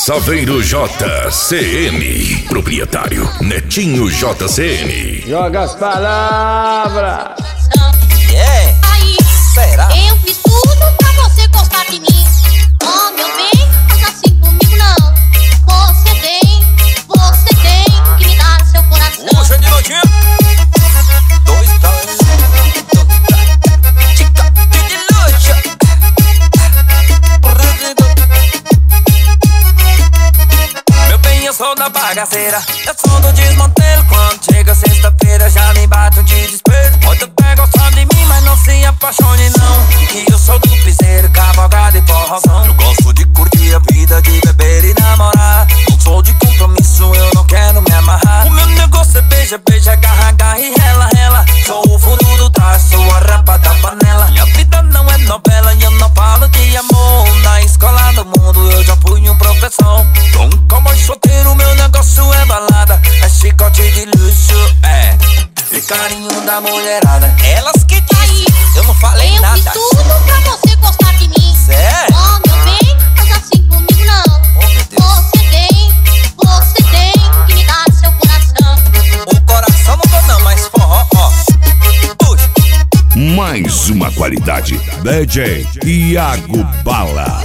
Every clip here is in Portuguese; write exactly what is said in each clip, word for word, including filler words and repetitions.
Saveiro J C N, proprietário Netinho J C N. Joga as palavras. Yeah. Aí, será? Eu fiz tudo pra você gostar de mim. Oh, meu bem, faz assim comigo não. Você tem, você tem que me dar seu coração. Puxa de notinha. Dois dois, tica de luxa. Meu bem, eu sou da bagaceira, eu sou do desmantelo. Quando chega sexta-feira já me bate um desespero. Pode até gostar de mim, mas não se apaixone não. Que eu sou do piseiro, cavalgada e forrozão. Eu gosto de curtir a vida, de beber e namorar. Não sou de compromisso, eu não quero me amarrar. O meu negócio é beija, beija, agarra, agarra e rela, rela. Sou o furo do traço, sou a rapa da panela. Minha vida não é novela e eu não falo de amor. Na escola do mundo eu já fui um professor. Nunca mais solteiro, meu negócio é balada. É chicote de luxo, é e carinho da mulherada. Elas que dizem, eu não falei Eu nada. fiz tudo pra você gostar de mim. Sério? Oh, meu bem, faz assim comigo não. Oh, meu Deus. Você tem, você tem que me dar seu coração. O coração não dou não, mas forró, ó. Puxa. Mais uma qualidade, D J Iago Bala.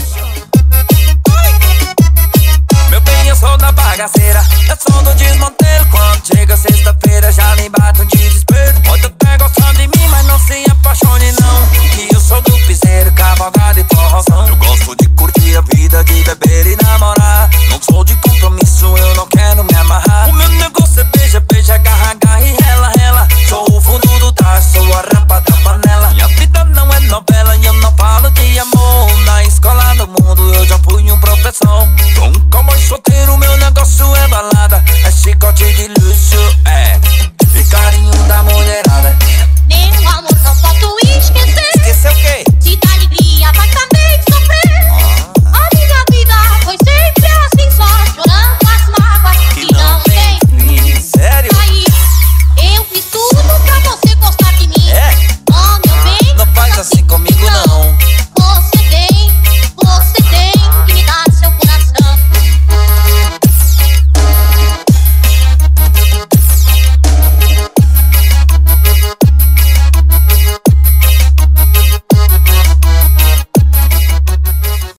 Meu bem, eu sou da bagaceira, eu sou do desmantelo. Quando chega sexta-feira já me bate um